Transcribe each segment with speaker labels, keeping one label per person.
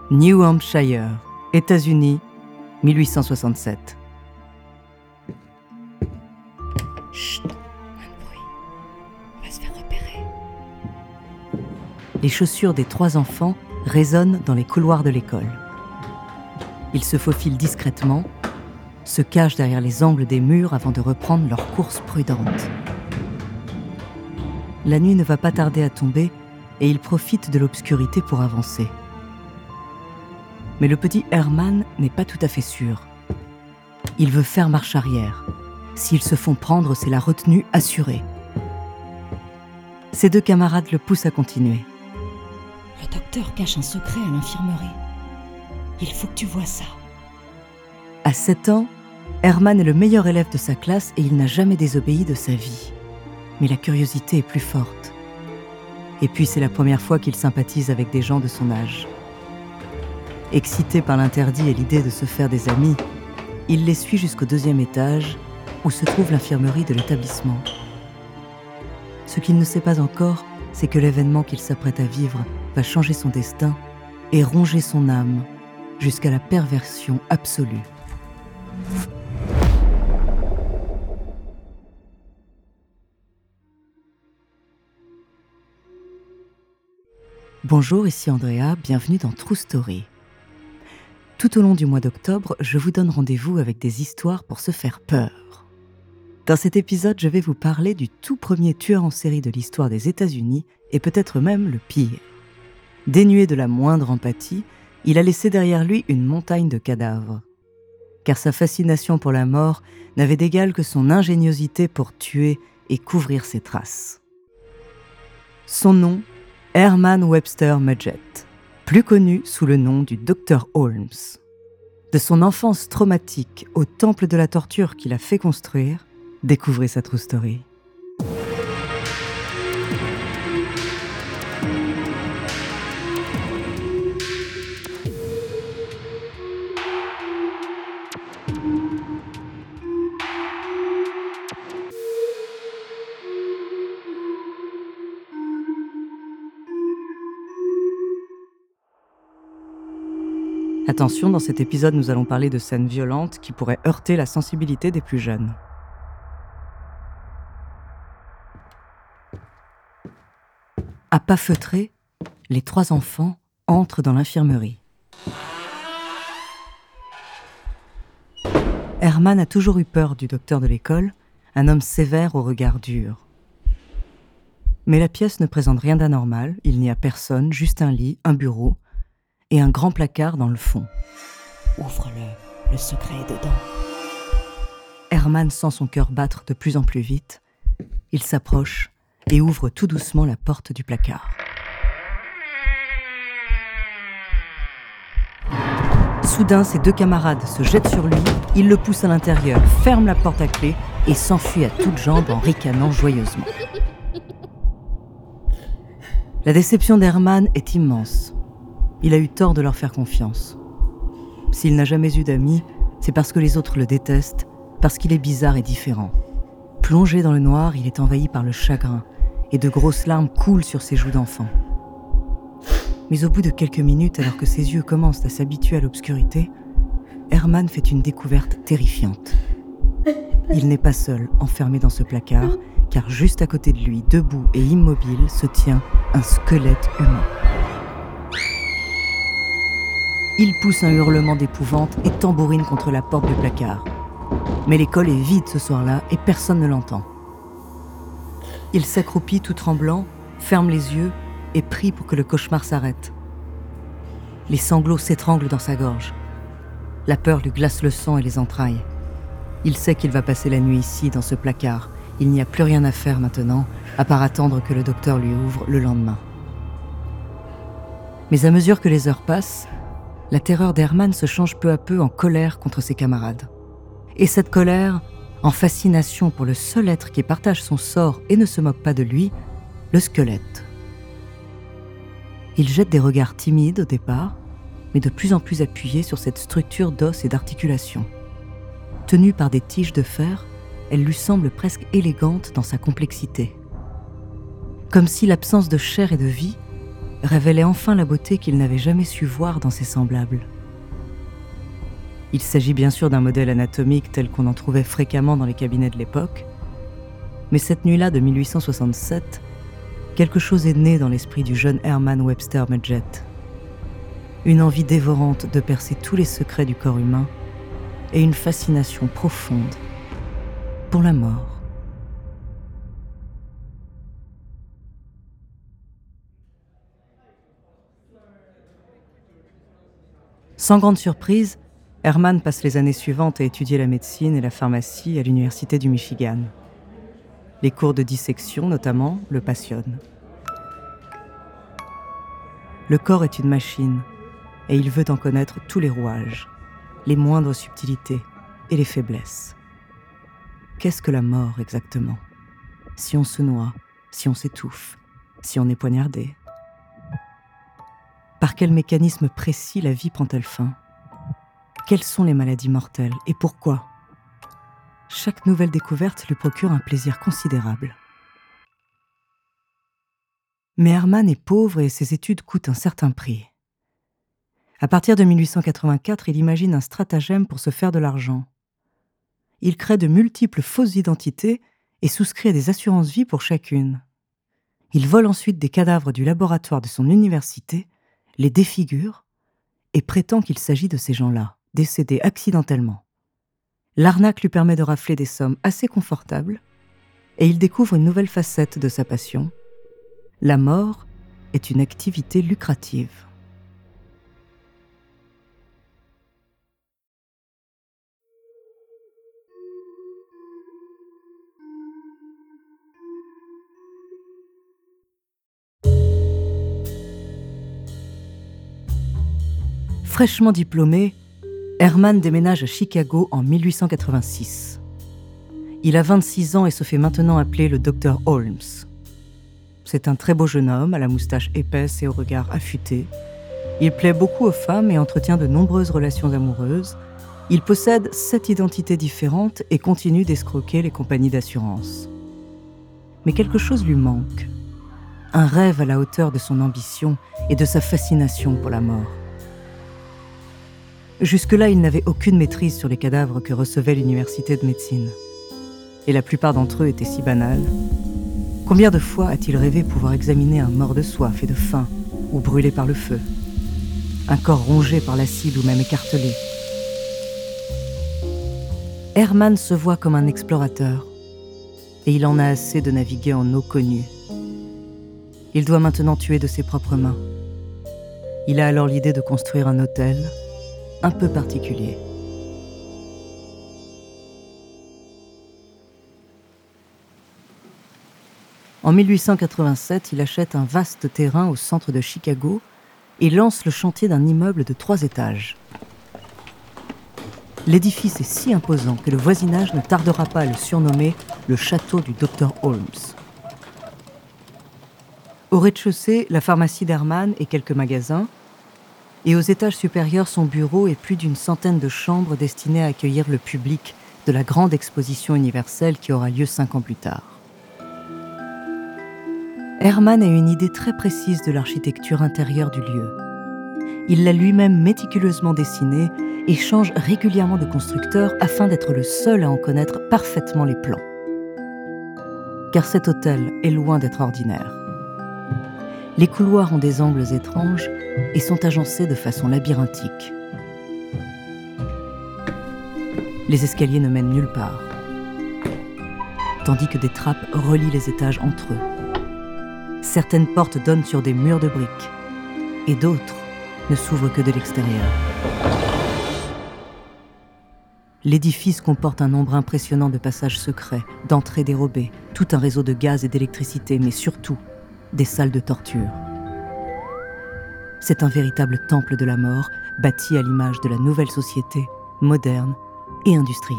Speaker 1: New Hampshire, États-Unis, 1867.
Speaker 2: Chut, moins de bruit. On va se faire repérer.
Speaker 1: Les chaussures des 3 enfants résonnent dans les couloirs de l'école. Ils se faufilent discrètement, se cachent derrière les angles des murs avant de reprendre leur course prudente. La nuit ne va pas tarder à tomber et ils profitent de l'obscurité pour avancer. Mais le petit Herman n'est pas tout à fait sûr. Il veut faire marche arrière. S'ils se font prendre, c'est la retenue assurée. Ses 2 camarades le poussent à continuer.
Speaker 2: Le docteur cache un secret à l'infirmerie. Il faut que tu vois ça.
Speaker 1: À 7 ans, Herman est le meilleur élève de sa classe et il n'a jamais désobéi de sa vie. Mais la curiosité est plus forte. Et puis c'est la première fois qu'il sympathise avec des gens de son âge. Excité par l'interdit et l'idée de se faire des amis, il les suit jusqu'au 2e étage, où se trouve l'infirmerie de l'établissement. Ce qu'il ne sait pas encore, c'est que l'événement qu'il s'apprête à vivre va changer son destin et ronger son âme jusqu'à la perversion absolue. Bonjour, ici Andrea, bienvenue dans True Story. Tout au long du mois d'octobre, je vous donne rendez-vous avec des histoires pour se faire peur. Dans cet épisode, je vais vous parler du tout premier tueur en série de l'histoire des États-Unis et peut-être même le pire. Dénué de la moindre empathie, il a laissé derrière lui une montagne de cadavres. Car sa fascination pour la mort n'avait d'égal que son ingéniosité pour tuer et couvrir ses traces. Son nom, Herman Webster Mudgett, plus connu sous le nom du Dr Holmes. De son enfance traumatique au temple de la torture qu'il a fait construire, découvrez sa true story. Attention, dans cet épisode, nous allons parler de scènes violentes qui pourraient heurter la sensibilité des plus jeunes. À pas feutrés, les 3 enfants entrent dans l'infirmerie. Herman a toujours eu peur du docteur de l'école, un homme sévère au regard dur. Mais la pièce ne présente rien d'anormal, il n'y a personne, juste un lit, un bureau et un grand placard dans le fond.
Speaker 2: Ouvre-le, le secret est dedans.
Speaker 1: Herman sent son cœur battre de plus en plus vite. Il s'approche et ouvre tout doucement la porte du placard. Soudain, ses 2 camarades se jettent sur lui, il le pousse à l'intérieur, ferme la porte à clé et s'enfuit à toutes jambes en ricanant joyeusement. La déception d'Herman est immense. Il a eu tort de leur faire confiance. S'il n'a jamais eu d'amis, c'est parce que les autres le détestent, parce qu'il est bizarre et différent. Plongé dans le noir, il est envahi par le chagrin, et de grosses larmes coulent sur ses joues d'enfant. Mais au bout de quelques minutes, alors que ses yeux commencent à s'habituer à l'obscurité, Herman fait une découverte terrifiante. Il n'est pas seul, enfermé dans ce placard, car juste à côté de lui, debout et immobile, se tient un squelette humain. Il pousse un hurlement d'épouvante et tambourine contre la porte du placard. Mais l'école est vide ce soir-là et personne ne l'entend. Il s'accroupit tout tremblant, ferme les yeux et prie pour que le cauchemar s'arrête. Les sanglots s'étranglent dans sa gorge. La peur lui glace le sang et les entrailles. Il sait qu'il va passer la nuit ici, dans ce placard. Il n'y a plus rien à faire maintenant, à part attendre que le docteur lui ouvre le lendemain. Mais à mesure que les heures passent, la terreur d'Herman se change peu à peu en colère contre ses camarades. Et cette colère, en fascination pour le seul être qui partage son sort et ne se moque pas de lui, le squelette. Il jette des regards timides au départ, mais de plus en plus appuyés sur cette structure d'os et d'articulation. Tenue par des tiges de fer, elle lui semble presque élégante dans sa complexité. Comme si l'absence de chair et de vie révélait enfin la beauté qu'il n'avait jamais su voir dans ses semblables. Il s'agit bien sûr d'un modèle anatomique tel qu'on en trouvait fréquemment dans les cabinets de l'époque, mais cette nuit-là de 1867, quelque chose est né dans l'esprit du jeune Herman Webster Mudgett. Une envie dévorante de percer tous les secrets du corps humain et une fascination profonde pour la mort. Sans grande surprise, Herman passe les années suivantes à étudier la médecine et la pharmacie à l'université du Michigan. Les cours de dissection, notamment, le passionnent. Le corps est une machine, et il veut en connaître tous les rouages, les moindres subtilités et les faiblesses. Qu'est-ce que la mort exactement? Si on se noie, si on s'étouffe, si on est poignardé? Par quel mécanisme précis la vie prend-elle fin? Quelles sont les maladies mortelles et pourquoi? Chaque nouvelle découverte lui procure un plaisir considérable. Mais Herman est pauvre et ses études coûtent un certain prix. À partir de 1884, il imagine un stratagème pour se faire de l'argent. Il crée de multiples fausses identités et souscrit à des assurances-vie pour chacune. Il vole ensuite des cadavres du laboratoire de son université, les défigure et prétend qu'il s'agit de ces gens-là, décédés accidentellement. L'arnaque lui permet de rafler des sommes assez confortables et il découvre une nouvelle facette de sa passion. La mort est une activité lucrative. Fraîchement diplômé, Herman déménage à Chicago en 1886. Il a 26 ans et se fait maintenant appeler le Dr Holmes. C'est un très beau jeune homme, à la moustache épaisse et au regard affûté. Il plaît beaucoup aux femmes et entretient de nombreuses relations amoureuses. Il possède 7 identités différentes et continue d'escroquer les compagnies d'assurance. Mais quelque chose lui manque. Un rêve à la hauteur de son ambition et de sa fascination pour la mort. Jusque-là, il n'avait aucune maîtrise sur les cadavres que recevait l'université de médecine. Et la plupart d'entre eux étaient si banals. Combien de fois a-t-il rêvé pouvoir examiner un mort de soif et de faim, ou brûlé par le feu? Un corps rongé par l'acide ou même écartelé? Herman se voit comme un explorateur, et il en a assez de naviguer en eau connue. Il doit maintenant tuer de ses propres mains. Il a alors l'idée de construire un hôtel un peu particulier. En 1887, il achète un vaste terrain au centre de Chicago et lance le chantier d'un immeuble de 3 étages. L'édifice est si imposant que le voisinage ne tardera pas à le surnommer le château du Dr Holmes. Au rez-de-chaussée, la pharmacie d'Herman et quelques magasins, et aux étages supérieurs son bureau et plus d'une centaine de chambres destinées à accueillir le public de la grande exposition universelle qui aura lieu 5 ans plus tard. Herman a une idée très précise de l'architecture intérieure du lieu. Il l'a lui-même méticuleusement dessinée et change régulièrement de constructeur afin d'être le seul à en connaître parfaitement les plans. Car cet hôtel est loin d'être ordinaire. Les couloirs ont des angles étranges et sont agencés de façon labyrinthique. Les escaliers ne mènent nulle part, tandis que des trappes relient les étages entre eux. Certaines portes donnent sur des murs de briques, et d'autres ne s'ouvrent que de l'extérieur. L'édifice comporte un nombre impressionnant de passages secrets, d'entrées dérobées, tout un réseau de gaz et d'électricité, mais surtout des salles de torture. C'est un véritable temple de la mort, bâti à l'image de la nouvelle société, moderne et industrielle.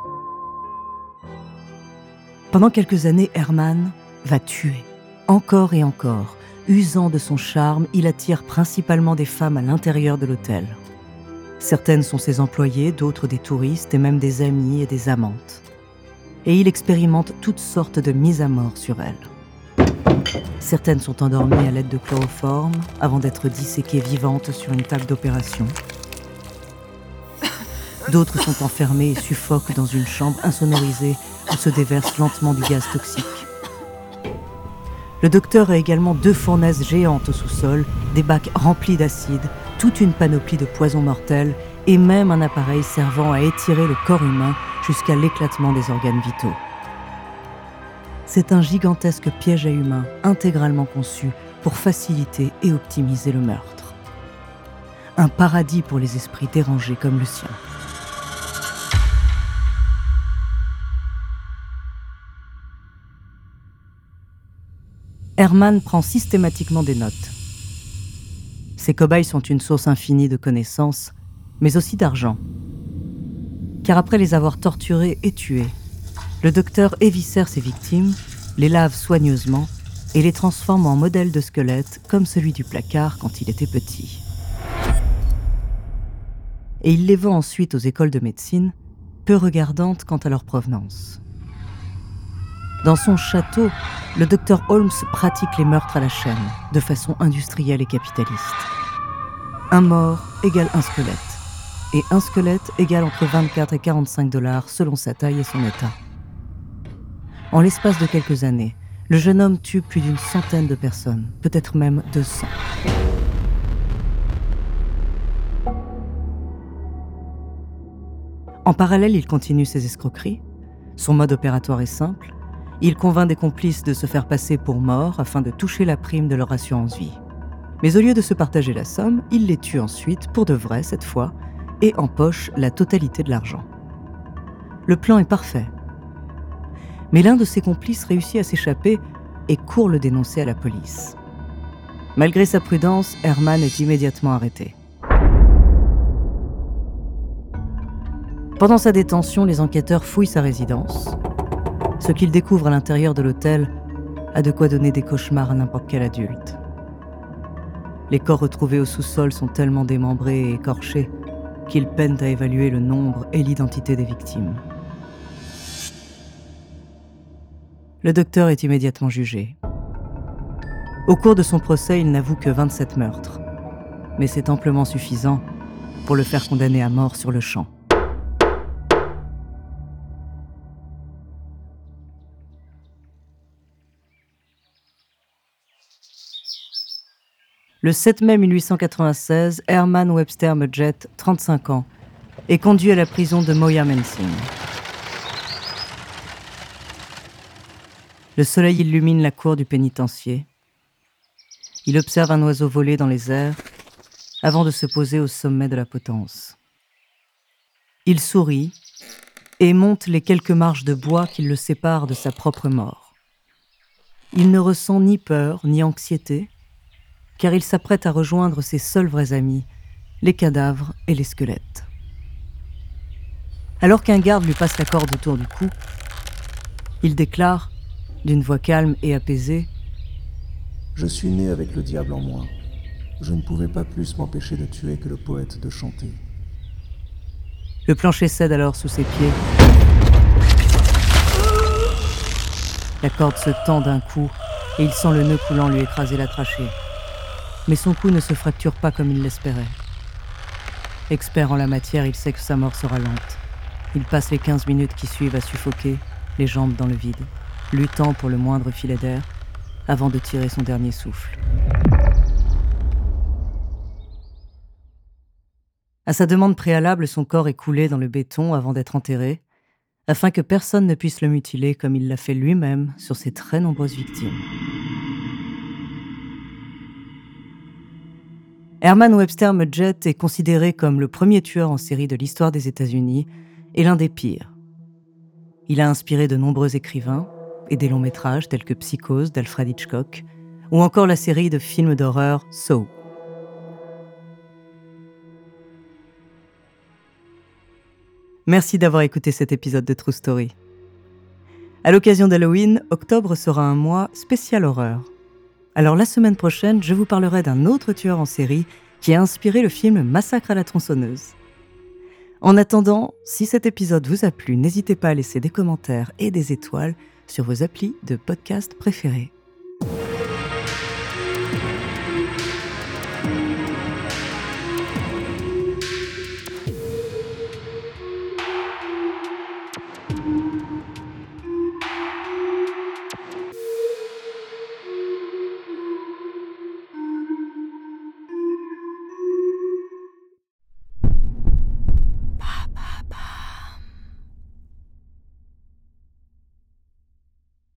Speaker 1: Pendant quelques années, Herman va tuer, encore et encore. Usant de son charme, il attire principalement des femmes à l'intérieur de l'hôtel. Certaines sont ses employées, d'autres des touristes et même des amies et des amantes. Et il expérimente toutes sortes de mises à mort sur elles. Certaines sont endormies à l'aide de chloroforme avant d'être disséquées vivantes sur une table d'opération. D'autres sont enfermées et suffoquent dans une chambre insonorisée où se déverse lentement du gaz toxique. Le docteur a également 2 fournaises géantes au sous-sol, des bacs remplis d'acide, toute une panoplie de poisons mortels et même un appareil servant à étirer le corps humain jusqu'à l'éclatement des organes vitaux. C'est un gigantesque piège à humains intégralement conçu pour faciliter et optimiser le meurtre. Un paradis pour les esprits dérangés comme le sien. Herman prend systématiquement des notes. Ses cobayes sont une source infinie de connaissances, mais aussi d'argent. Car après les avoir torturés et tués, le docteur éviscère ses victimes, les lave soigneusement et les transforme en modèles de squelettes comme celui du placard quand il était petit. Et il les vend ensuite aux écoles de médecine, peu regardantes quant à leur provenance. Dans son château, le docteur Holmes pratique les meurtres à la chaîne, de façon industrielle et capitaliste. Un mort égale un squelette, et un squelette égale entre 24 et 45 $ selon sa taille et son état. En l'espace de quelques années, le jeune homme tue plus d'une centaine de personnes, peut-être même 200. En parallèle, il continue ses escroqueries. Son mode opératoire est simple. Il convainc des complices de se faire passer pour morts afin de toucher la prime de leur assurance vie. Mais au lieu de se partager la somme, il les tue ensuite, pour de vrai cette fois, et empoche la totalité de l'argent. Le plan est parfait. Mais l'un de ses complices réussit à s'échapper et court le dénoncer à la police. Malgré sa prudence, Herman est immédiatement arrêté. Pendant sa détention, les enquêteurs fouillent sa résidence. Ce qu'ils découvrent à l'intérieur de l'hôtel a de quoi donner des cauchemars à n'importe quel adulte. Les corps retrouvés au sous-sol sont tellement démembrés et écorchés qu'ils peinent à évaluer le nombre et l'identité des victimes. Le docteur est immédiatement jugé. Au cours de son procès, il n'avoue que 27 meurtres, mais c'est amplement suffisant pour le faire condamner à mort sur le champ. Le 7 mai 1896, Herman Webster Mudgett, 35 ans, est conduit à la prison de Moyamensing. Le soleil illumine la cour du pénitencier. Il observe un oiseau voler dans les airs avant de se poser au sommet de la potence. Il sourit et monte les quelques marches de bois qui le séparent de sa propre mort. Il ne ressent ni peur ni anxiété, car il s'apprête à rejoindre ses seuls vrais amis, les cadavres et les squelettes. Alors qu'un garde lui passe la corde autour du cou, il déclare, d'une voix calme et apaisée,
Speaker 3: « Je suis né avec le diable en moi. Je ne pouvais pas plus m'empêcher de tuer que le poète de chanter. »
Speaker 1: Le plancher cède alors sous ses pieds. La corde se tend d'un coup et il sent le nœud coulant lui écraser la trachée. Mais son cou ne se fracture pas comme il l'espérait. Expert en la matière, il sait que sa mort sera lente. Il passe les 15 minutes qui suivent à suffoquer, les jambes dans le vide, luttant pour le moindre filet d'air, avant de tirer son dernier souffle. À sa demande préalable, son corps est coulé dans le béton avant d'être enterré, afin que personne ne puisse le mutiler comme il l'a fait lui-même sur ses très nombreuses victimes. Herman Webster Mudgett est considéré comme le premier tueur en série de l'histoire des États-Unis et l'un des pires. Il a inspiré de nombreux écrivains et des longs métrages tels que Psychose d'Alfred Hitchcock ou encore la série de films d'horreur Saw. Merci d'avoir écouté cet épisode de True Story. À l'occasion d'Halloween, octobre sera un mois spécial horreur. Alors la semaine prochaine, je vous parlerai d'un autre tueur en série qui a inspiré le film Massacre à la tronçonneuse. En attendant, si cet épisode vous a plu, n'hésitez pas à laisser des commentaires et des étoiles sur vos applis de podcast préférés.